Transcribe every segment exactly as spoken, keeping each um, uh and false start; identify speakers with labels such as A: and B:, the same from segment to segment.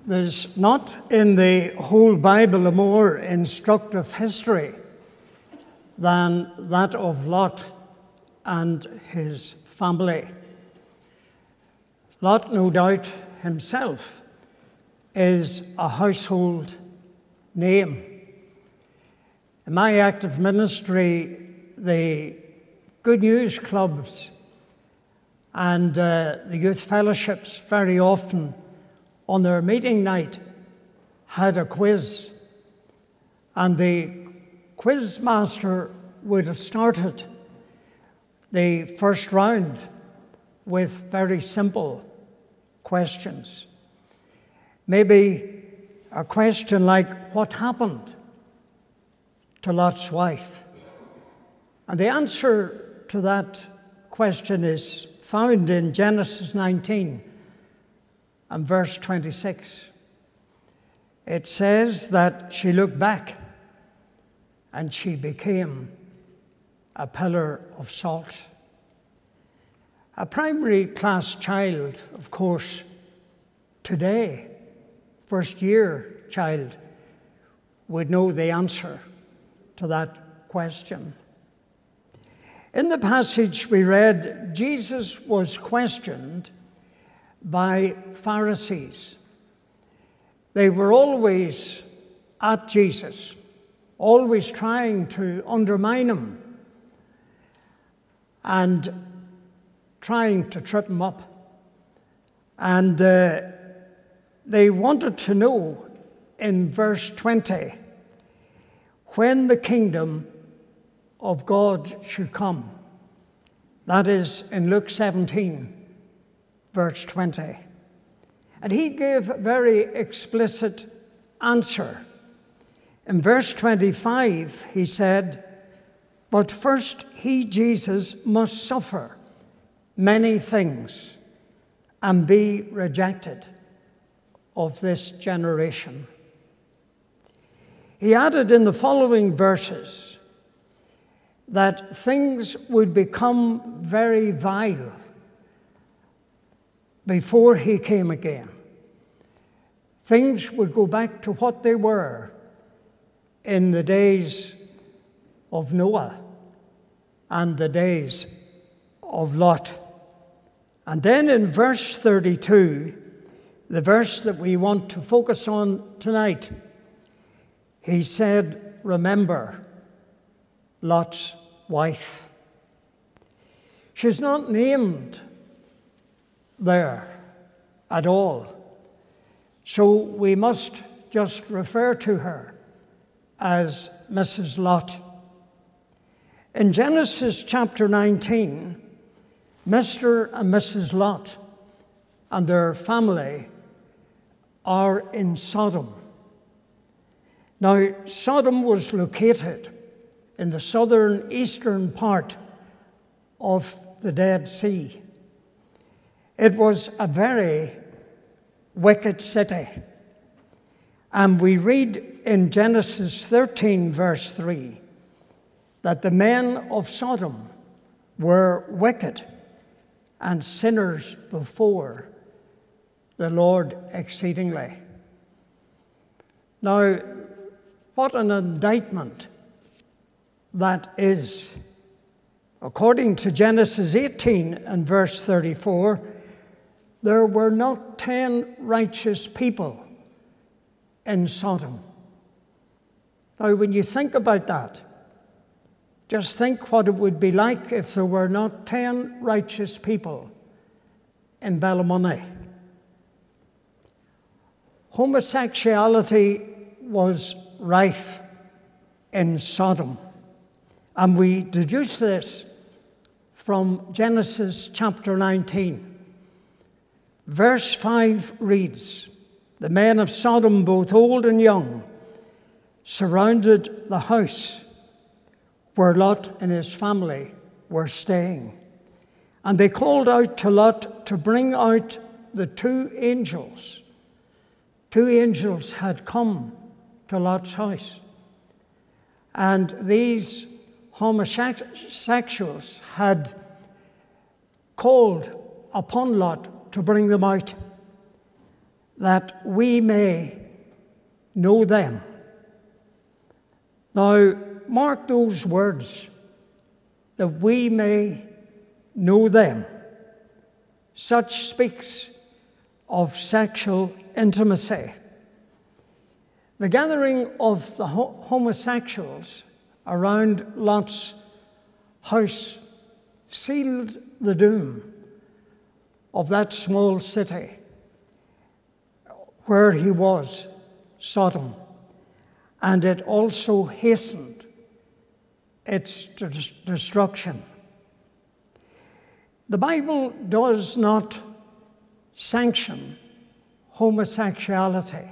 A: There's not in the whole Bible a more instructive history than that of Lot and his family. Lot, no doubt himself, is a household name. In my active ministry, the Good News Clubs and uh, the youth fellowships very often on their meeting night had a quiz, and the quiz master would have started the first round with very simple questions. Maybe a question like, what happened to Lot's wife? And the answer to that question is found in Genesis nineteen and verse twenty-six. It says that she looked back and she became a pillar of salt. A primary class child, of course, today, first year child, would know the answer to that question. In the passage we read, Jesus was questioned by Pharisees. They were always at Jesus, always trying to undermine him and trying to trip him up. And uh, they wanted to know in verse twenty when the kingdom of God should come. That is in Luke seventeen, verse twenty. And he gave a very explicit answer. In verse twenty-five, he said, "But first he, Jesus, must suffer many things and be rejected of this generation." He added in the following verses that things would become very vile before he came again. Things would go back to what they were in the days of Noah and the days of Lot. And then in verse thirty-two, the verse that we want to focus on tonight, he said, "Remember Lot's wife." She's not named there at all, so we must just refer to her as Missus Lot. In Genesis chapter nineteen, Mister and Missus Lot and their family are in Sodom. Now, Sodom was located in the southern eastern part of the Dead Sea. It was a very wicked city. And we read in Genesis thirteen, verse three, that the men of Sodom were wicked and sinners before the Lord exceedingly. Now, what an indictment that is. According to Genesis eighteen and verse thirty-four, there were not ten righteous people in Sodom. Now, when you think about that, just think what it would be like if there were not ten righteous people in Ballymoney. Homosexuality was rife in Sodom. And we deduce this from Genesis chapter nineteen. Verse five reads, "The men of Sodom, both old and young, surrounded the house where Lot and his family were staying. And they called out to Lot to bring out the two angels." Two angels had come to Lot's house. And these homosexuals had called upon Lot to bring them out. that we may know them. Now, mark those words, that we may know them. Such speaks of sexual intimacy. The gathering of the homosexuals around Lot's house sealed the doom of that small city where he was, Sodom, and it also hastened its destruction. The Bible does not sanction homosexuality.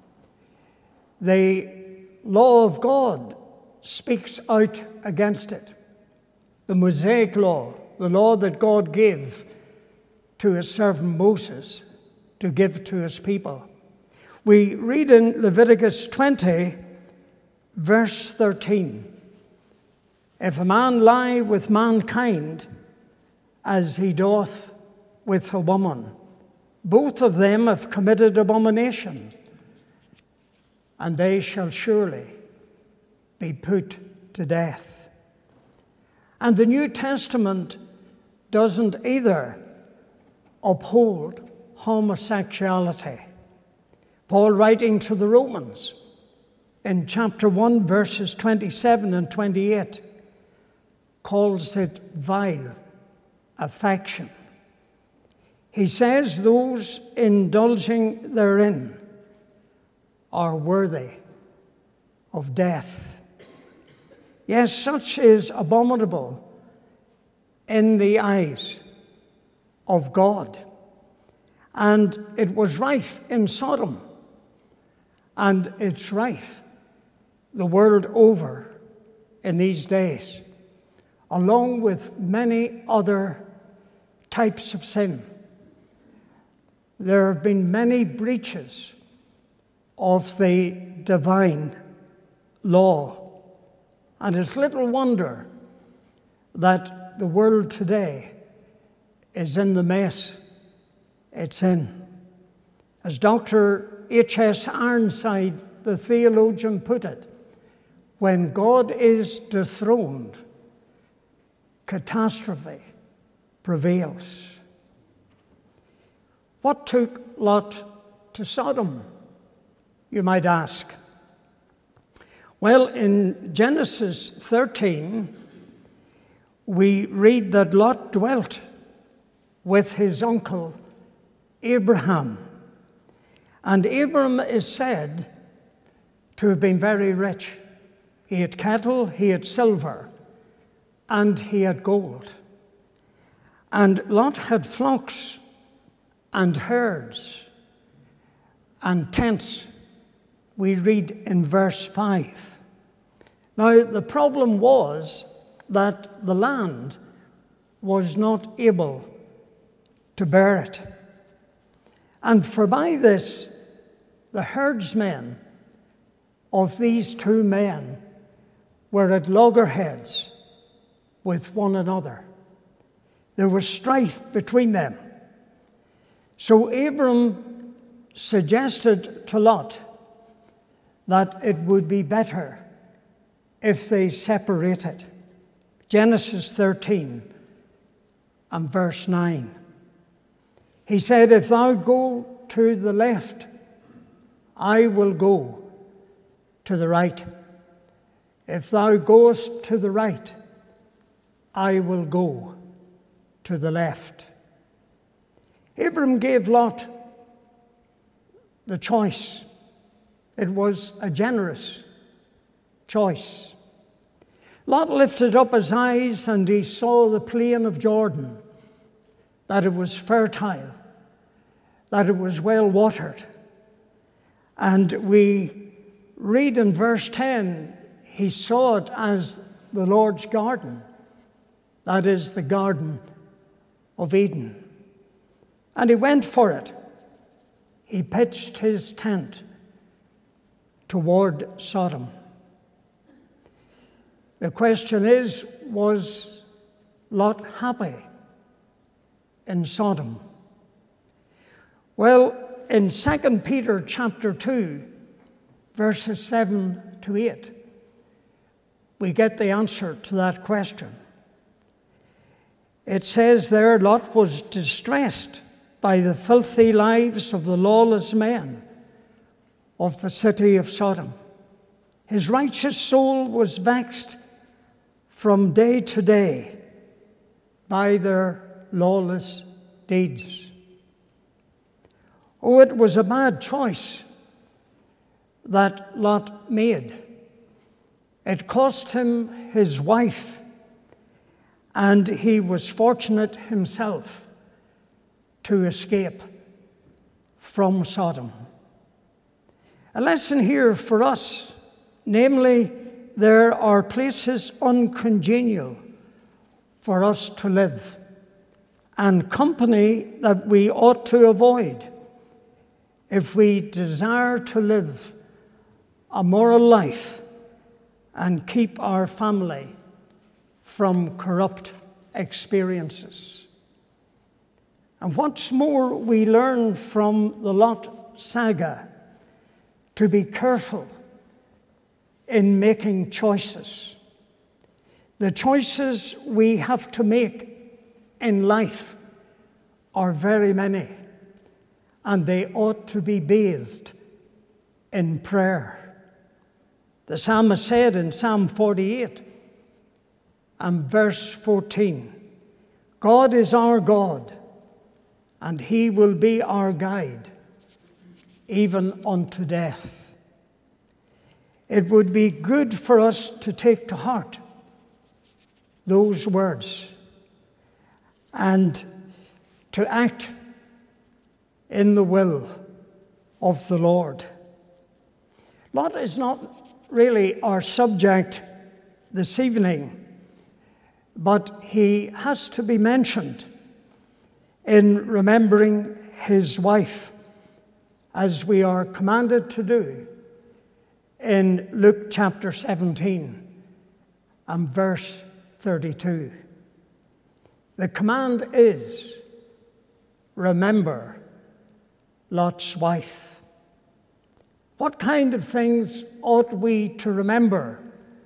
A: The law of God speaks out against it. The Mosaic law, the law that God gave to his servant Moses to give to his people. We read in Leviticus twenty, verse thirteen, if a man lie with mankind as he doth with a woman, both of them have committed abomination, and they shall surely be put to death. And the New Testament doesn't either uphold homosexuality. Paul, writing to the Romans in chapter one, verses twenty-seven and twenty-eight, calls it vile affection. He says those indulging therein are worthy of death. Yes, such is abominable in the eyes of God. And it was rife in Sodom, and it's rife the world over in these days, along with many other types of sin. There have been many breaches of the divine law, and it's little wonder that the world today is in the mess it's in. As Doctor H S Ironside, the theologian, put it, when God is dethroned, catastrophe prevails. What took Lot to Sodom, you might ask? Well, in Genesis thirteen, we read that Lot dwelt with his uncle Abraham. And Abram is said to have been very rich. He had cattle, he had silver, and he had gold. And Lot had flocks and herds and tents, we read in verse five. Now, the problem was that the land was not able to bear it. And for by this, the herdsmen of these two men were at loggerheads with one another. There was strife between them. So Abram suggested to Lot that it would be better if they separated. Genesis thirteen and verse nine. He said, if thou go to the left, I will go to the right. If thou goest to the right, I will go to the left. Abram gave Lot the choice. It was a generous choice. Lot lifted up his eyes and he saw the plain of Jordan, that it was fertile, that it was well watered. And we read in verse ten, he saw it as the Lord's garden, that is the Garden of Eden. And he went for it. He pitched his tent toward Sodom. The question is, was Lot happy in Sodom? Well, in Second Peter chapter two, verses seven to eight, we get the answer to that question. It says there, Lot was distressed by the filthy lives of the lawless men of the city of Sodom. His righteous soul was vexed from day to day by their lawless deeds. Oh, it was a bad choice that Lot made. It cost him his wife, and he was fortunate himself to escape from Sodom. A lesson here for us, namely, there are places uncongenial for us to live, and company that we ought to avoid if we desire to live a moral life and keep our family from corrupt experiences. And what's more, we learn from the Lot saga to be careful in making choices. The choices we have to make in life are very many, and they ought to be bathed in prayer. The psalmist said in Psalm forty-eight and verse fourteen, God is our God, and he will be our guide, even unto death. It would be good for us to take to heart those words and to act in the will of the Lord. Lot is not really our subject this evening, but he has to be mentioned in remembering his wife, as we are commanded to do in Luke chapter seventeen and verse thirty-two. The command is, remember Lot's wife. What kind of things ought we to remember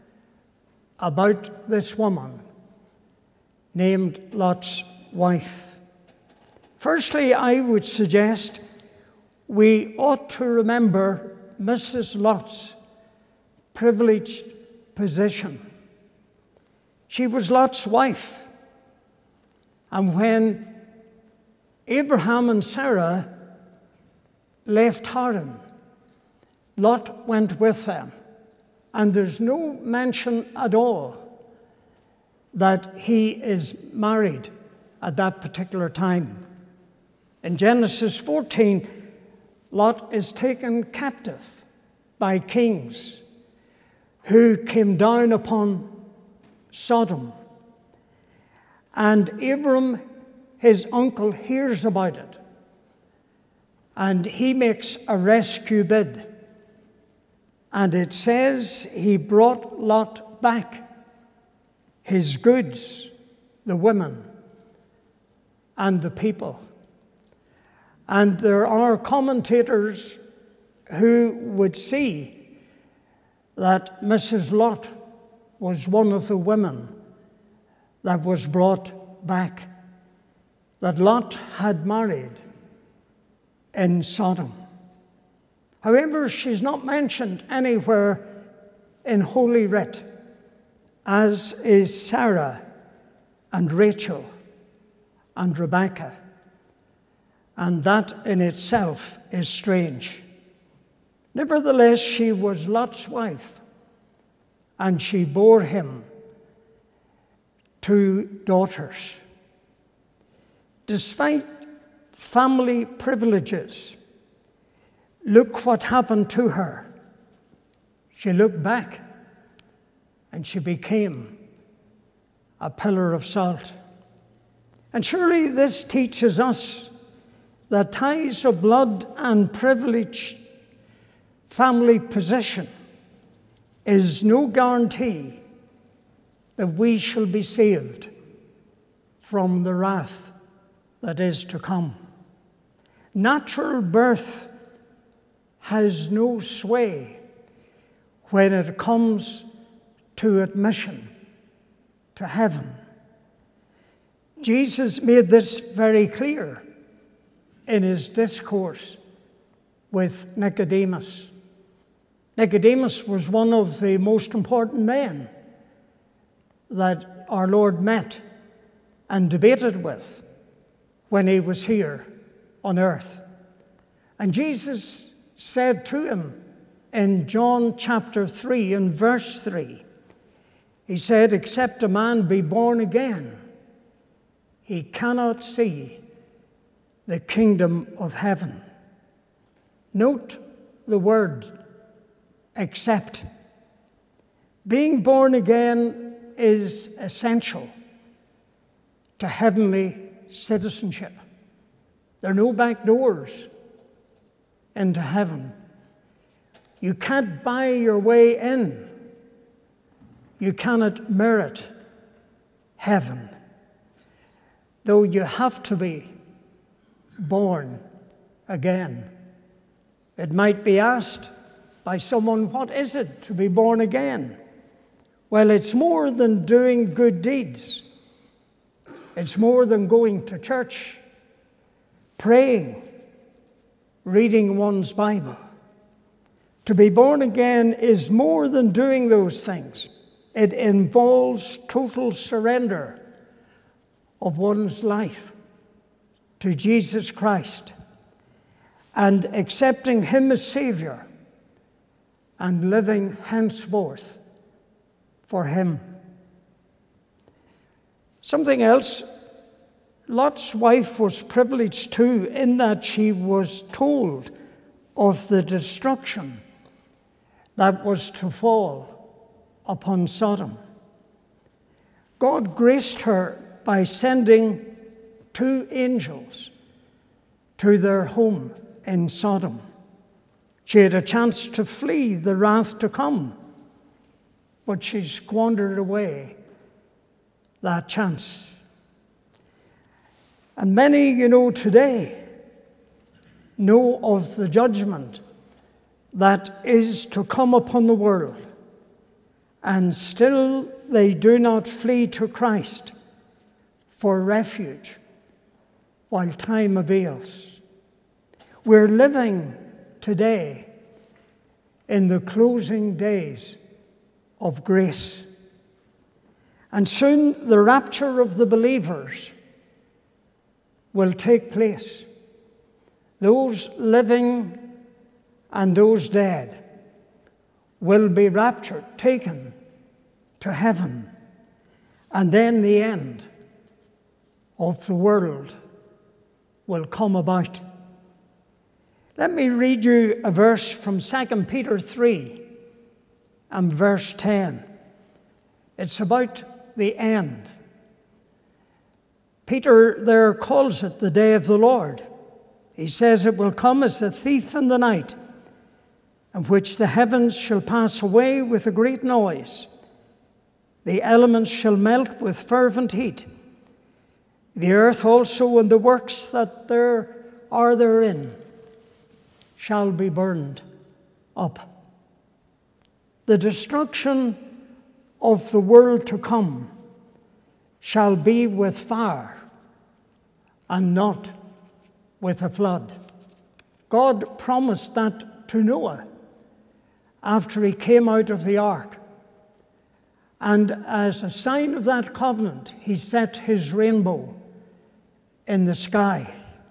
A: about this woman named Lot's wife? Firstly, I would suggest we ought to remember Missus Lot's privileged position. She was Lot's wife. And when Abraham and Sarah left Haran, Lot went with them. And there's no mention at all that he is married at that particular time. In Genesis fourteen, Lot is taken captive by kings who came down upon Sodom. And Abram, his uncle, hears about it. And he makes a rescue bid. And it says he brought Lot back, his goods, the women, and the people. And there are commentators who would see that Missus Lot was one of the women that was brought back, that Lot had married in Sodom. However, she's not mentioned anywhere in Holy Writ, as is Sarah and Rachel and Rebekah. And that in itself is strange. Nevertheless, she was Lot's wife, and she bore him two daughters. Despite family privileges, look what happened to her. She looked back, and she became a pillar of salt. And surely this teaches us that ties of blood and privileged family position is no guarantee that we shall be saved from the wrath that is to come. Natural birth has no sway when it comes to admission to heaven. Jesus made this very clear in his discourse with Nicodemus. Nicodemus was one of the most important men that our Lord met and debated with when he was here on earth. And Jesus said to him in John chapter three and verse three, he said, "Except a man be born again, he cannot see the kingdom of heaven." Note the word except. Being born again is essential to heavenly citizenship. There are no back doors into heaven. You can't buy your way in. You cannot merit heaven, though you have to be born again. It might be asked by someone, what is it to be born again? Well, it's more than doing good deeds. It's more than going to church, praying, reading one's Bible. To be born again is more than doing those things. It involves total surrender of one's life to Jesus Christ and accepting him as Savior and living henceforth for him. Something else, Lot's wife was privileged too in that she was told of the destruction that was to fall upon Sodom. God graced her by sending two angels to their home in Sodom. She had a chance to flee the wrath to come, but she squandered away that chance. And many, you know, today know of the judgment that is to come upon the world, and still they do not flee to Christ for refuge while time avails. We're living today in the closing days of grace. And soon the rapture of the believers will take place. Those living and those dead will be raptured, taken to heaven. And then the end of the world will come about. Let me read you a verse from Second Peter three and verse ten. It's about the end. Peter there calls it the day of the Lord. He says it will come as a thief in the night, in which the heavens shall pass away with a great noise. The elements shall melt with fervent heat. The earth also and the works that there are therein shall be burned up. The destruction of the world to come shall be with fire and not with a flood. God promised that to Noah after he came out of the ark. And as a sign of that covenant, he set his rainbow in the sky.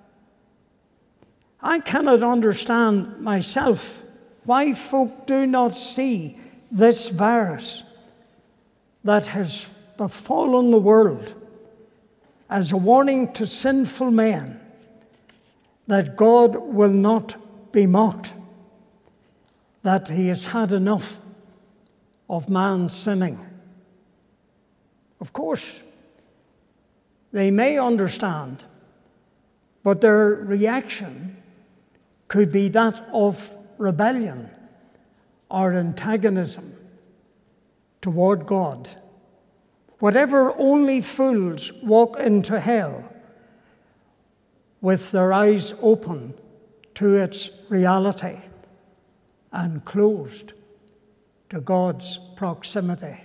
A: I cannot understand myself why folk do not see this virus that has befallen the world as a warning to sinful men that God will not be mocked, that he has had enough of man sinning. Of course, they may understand, but their reaction could be that of rebellion or antagonism toward God. Whatever only fools walk into hell with their eyes open to its reality and closed to God's proximity.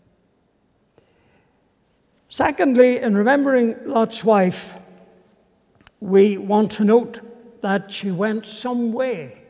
A: Secondly, in remembering Lot's wife, we want to note that she went some way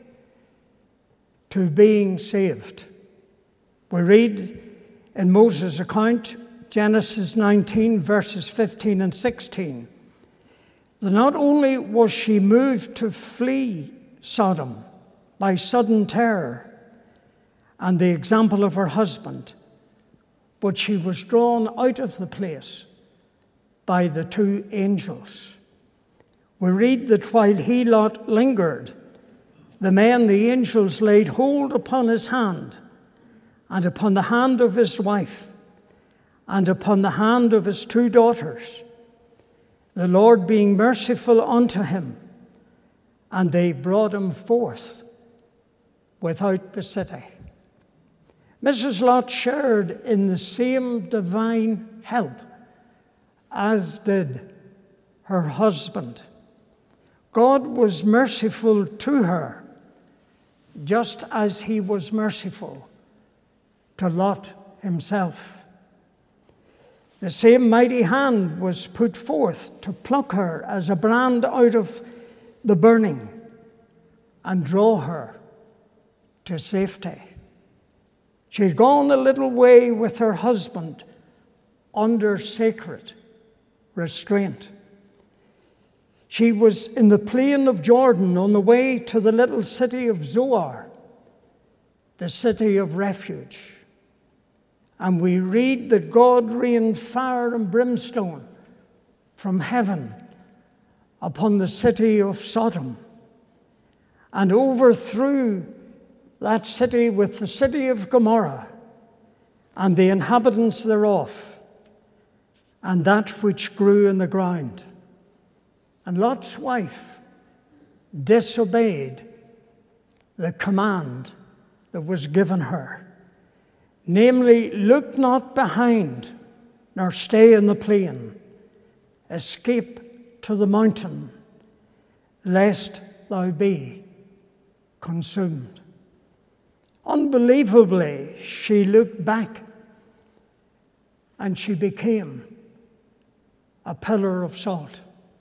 A: to being saved. We read in Moses' account, Genesis nineteen, verses fifteen and sixteen, that not only was she moved to flee Sodom by sudden terror and the example of her husband, but she was drawn out of the place by the two angels. We read that while he, Lot, lingered, the men, the angels, laid hold upon his hand and upon the hand of his wife and upon the hand of his two daughters, the Lord being merciful unto him, and they brought him forth without the city. Missus Lot shared in the same divine help as did her husband. God was merciful to her, just as he was merciful to Lot himself. The same mighty hand was put forth to pluck her as a brand out of the burning and draw her to safety. She had gone a little way with her husband under sacred restraint. She was in the plain of Jordan on the way to the little city of Zoar, the city of refuge. And we read that God rained fire and brimstone from heaven upon the city of Sodom and overthrew that city with the city of Gomorrah and the inhabitants thereof and that which grew in the ground. And Lot's wife disobeyed the command that was given her. Namely, look not behind, nor stay in the plain. Escape to the mountain, lest thou be consumed. Unbelievably, she looked back, and she became a pillar of salt.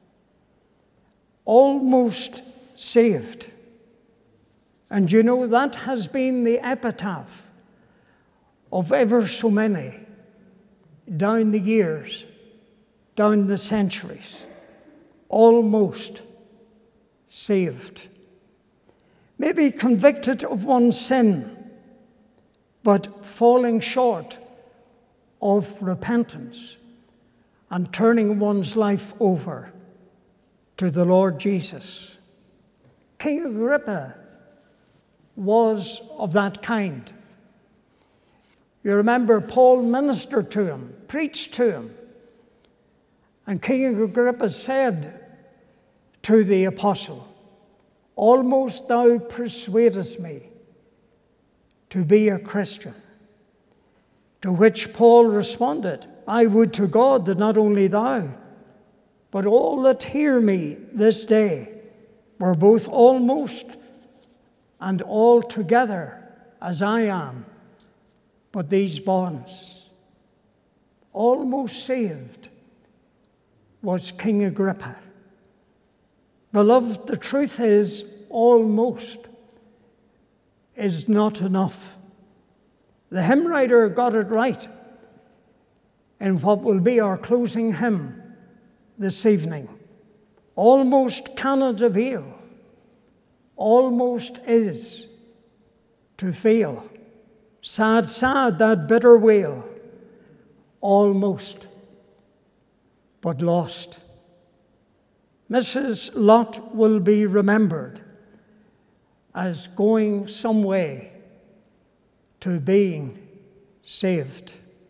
A: Almost saved. And you know, that has been the epitaph of ever so many down the years, down the centuries, almost saved. Maybe convicted of one sin, but falling short of repentance and turning one's life over to the Lord Jesus. King Agrippa was of that kind. You remember Paul ministered to him, preached to him. And King Agrippa said to the apostle, almost thou persuadest me to be a Christian. To which Paul responded, I would to God that not only thou, but all that hear me this day were both almost and altogether as I am. But these bonds, almost saved, was King Agrippa. Beloved, the truth is, almost is not enough. The hymn writer got it right in what will be our closing hymn this evening. Almost cannot avail, almost is to fail. Sad, sad, that bitter wail, almost, but lost. Missus Lot will be remembered as going some way to being saved.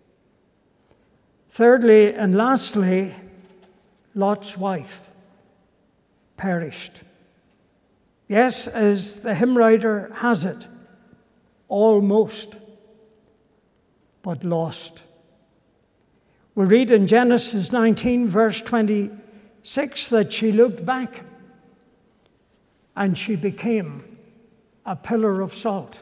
A: Thirdly and lastly, Lot's wife perished. Yes, as the hymn writer has it, almost, but lost. We read in Genesis nineteen, verse twenty-six, that she looked back and she became a pillar of salt.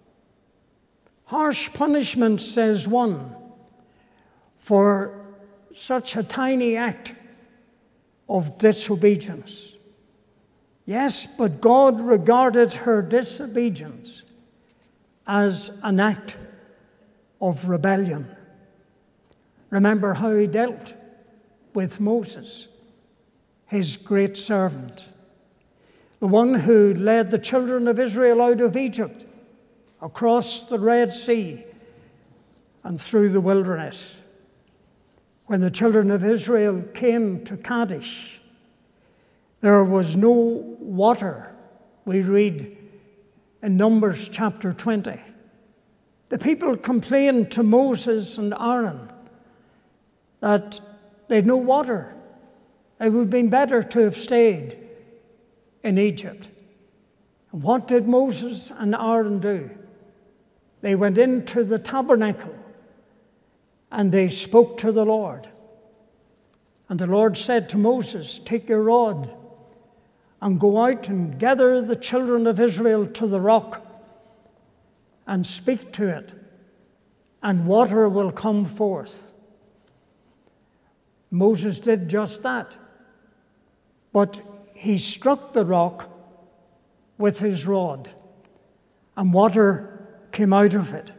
A: Harsh punishment, says one, for such a tiny act of disobedience. Yes, but God regarded her disobedience as an act of rebellion. Remember how he dealt with Moses, his great servant, the one who led the children of Israel out of Egypt, across the Red Sea, and through the wilderness. When the children of Israel came to Kadesh, there was no water, we read in Numbers chapter twenty. The people complained to Moses and Aaron that they had no water. It would have been better to have stayed in Egypt. And what did Moses and Aaron do? They went into the tabernacle and they spoke to the Lord. And the Lord said to Moses, "Take your rod and go out and gather the children of Israel to the rock and speak to it, and water will come forth." Moses did just that. But he struck the rock with his rod, and water came out of it.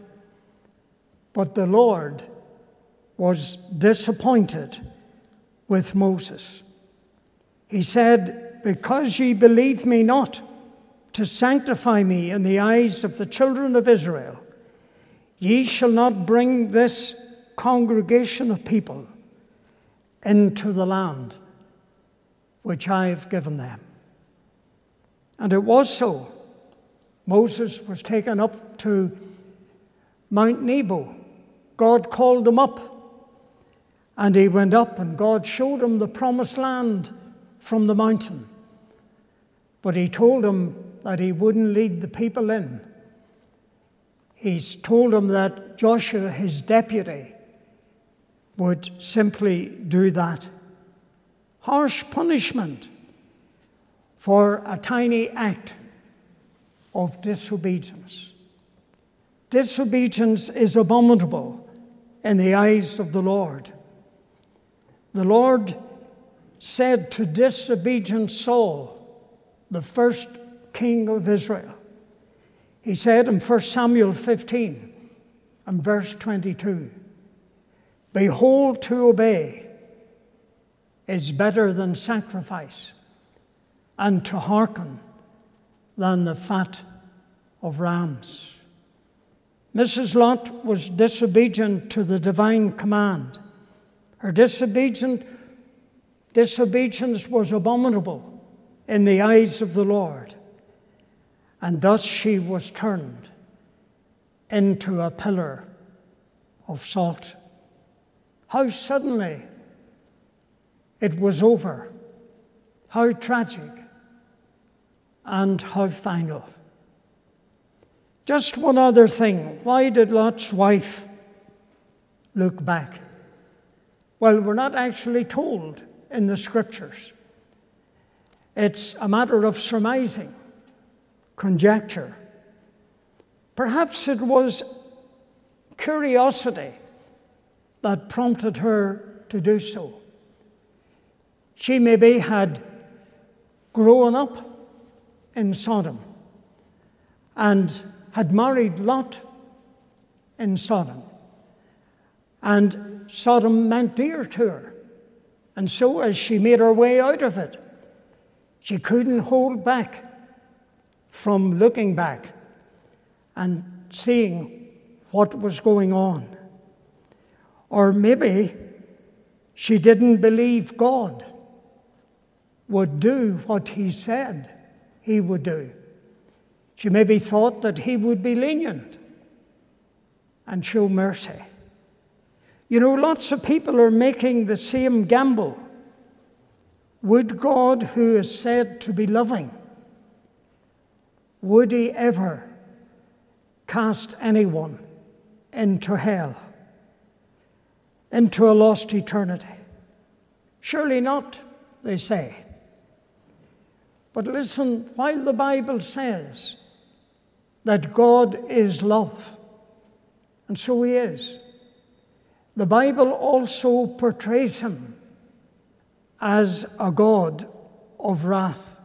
A: But the Lord was disappointed with Moses. He said, "Because ye believe me not to sanctify me in the eyes of the children of Israel, ye shall not bring this congregation of people into the land which I have given them." And it was so. Moses was taken up to Mount Nebo. God called him up, and he went up, and God showed him the promised land from the mountain. But he told him that he wouldn't lead the people in. He's told him that Joshua, his deputy, would simply do that. Harsh punishment for a tiny act of disobedience. Disobedience is abominable in the eyes of the Lord. The Lord said to disobedient Saul, the first king of Israel, he said in First Samuel fifteen and verse twenty-two, "Behold, to obey is better than sacrifice, and to hearken than the fat of rams." Missus Lot was disobedient to the divine command. Her disobedient, disobedience was abominable in the eyes of the Lord, and thus she was turned into a pillar of salt. How suddenly it was over. How tragic and how final. Just one other thing. Why did Lot's wife look back? Well, we're not actually told in the scriptures. It's a matter of surmising, conjecture. Perhaps it was curiosity that prompted her to do so. She maybe had grown up in Sodom and had married Lot in Sodom. And Sodom meant dear to her. And so as she made her way out of it, she couldn't hold back from looking back and seeing what was going on. Or maybe she didn't believe God would do what he said he would do. She maybe thought that he would be lenient and show mercy. You know, lots of people are making the same gamble. Would God, who is said to be loving, would he ever cast anyone into hell, into a lost eternity? Surely not, they say. But listen, while the Bible says that God is love, and so he is, the Bible also portrays him as a God of wrath.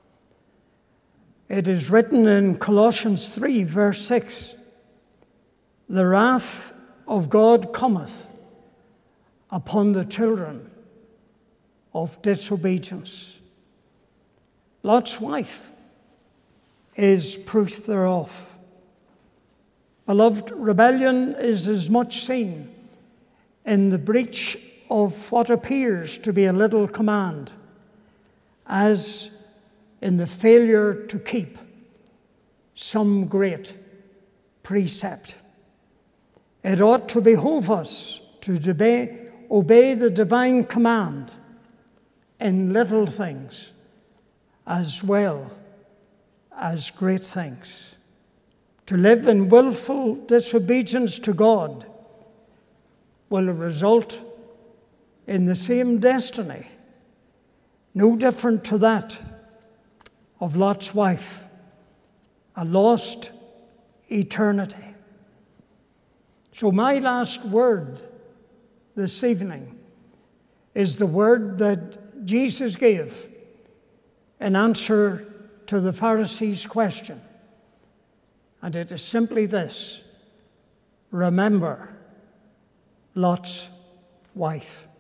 A: It is written in Colossians three, verse six, "The wrath of God cometh upon the children of disobedience." Lot's wife is proof thereof. Beloved, rebellion is as much seen in the breach of what appears to be a little command as in the failure to keep some great precept. It ought to behove us to obey, obey the divine command in little things as well as great things. To live in willful disobedience to God will result in the same destiny, no different to that of Lot's wife, a lost eternity. So my last word this evening is the word that Jesus gave in answer to the Pharisees' question. And it is simply this: remember Lot's wife.